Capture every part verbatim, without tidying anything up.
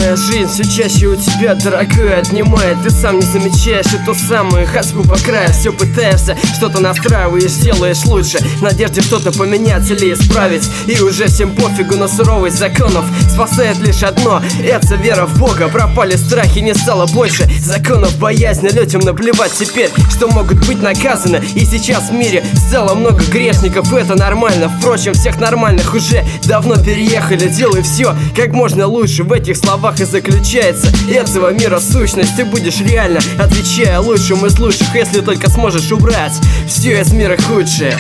Повседневная жизнь все чаще у тебя, дорогой, отнимает. Ты сам не замечаешь эту самую хаску по краю. Все пытаешься, что-то настраиваешь, делаешь лучше, в надежде что-то поменять или исправить. И уже всем пофигу на суровость законов. Спасает лишь одно, это вера в Бога. Пропали страхи, не стало больше законов боязни. Людям наплевать теперь, что могут быть наказаны. И сейчас в мире стало много грешников, и это нормально. Впрочем, всех нормальных уже давно переехали. Делай все как можно лучше, в этих словах и заключается этого мира сущность. Ты будешь реально, отвечая лучшим из лучших, если только сможешь убрать все из мира худшее.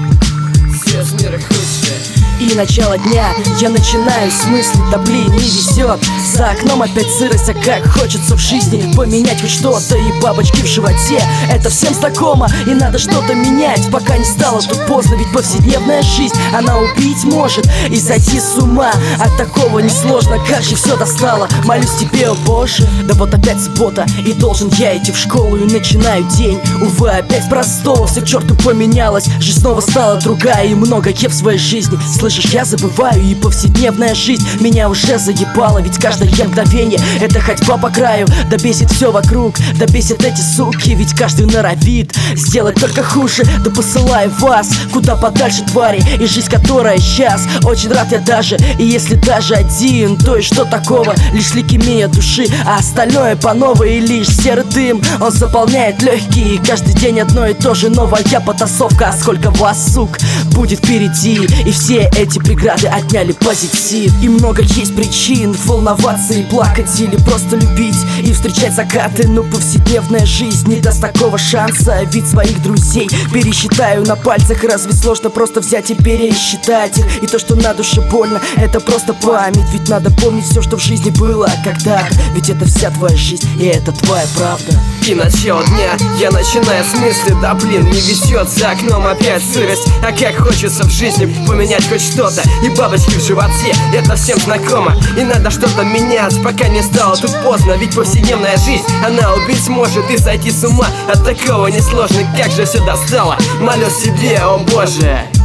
Все из мира худшее. И начало дня я начинаю с мысли: да блин, не везет. За окном опять сырость, а как хочется в жизни поменять хоть что-то. И бабочки в животе, это всем знакомо. И надо что-то менять, пока не стало тут поздно. Ведь повседневная жизнь, она убить может и сойти с ума. От такого несложно, как же все достало. Молюсь тебе, о Боже. Да вот опять суббота, и должен я идти в школу. И начинаю день, увы, опять простого. Все к черту поменялось, жизнь снова стала другая. И многое в своей жизни, слышишь, я забываю. И повседневная жизнь меня уже заебала. Ведь каждое мгновение — это ходьба по краю. Да бесит все вокруг, да бесит эти суки. Ведь каждый норовит сделать только хуже. Да посылаю вас куда подальше, твари. И жизнь, которая сейчас, очень рад я даже. И если даже один, то и что такого? Лишь лейкемия души, а остальное по новой. И лишь серый дым, он заполняет легкие. И каждый день одно и то же, новая потасовка. А сколько вас, сук, будет впереди. И все эти преграды отняли позитив. И много есть причин волноваться и плакать, или просто любить и встречать закаты. Но повседневная жизнь не даст такого шанса. Ведь своих друзей пересчитаю на пальцах. Разве сложно просто взять и пересчитать их? И то, что на душе больно, это просто память. Ведь надо помнить все, что в жизни было когда-то. Ведь это вся твоя жизнь, и это твоя правда. И начало дня я начинаю с мысли: да блин, не везет, за окном опять сырость. А как хочется в жизни поменять хоть что-то. И бабочки в животе, это всем знакомо. И надо что-то менять, пока не стало тут поздно. Ведь повседневная жизнь, она убить может и сойти с ума. От такого несложно, как же все достало. Молю себе, о Боже.